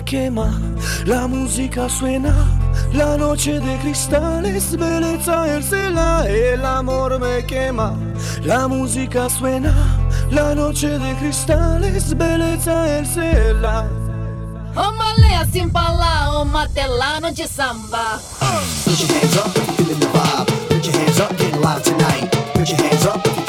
quema, la música suena, la noche de cristales, belleza el cielo, el amor me quema, la música suena, la noche de cristales, belleza el cielo. Oh malé sin falar, oh matelano de samba. Put your hands up if you're feeling the vibe. Put your hands up, get live tonight. Put your hands up if you're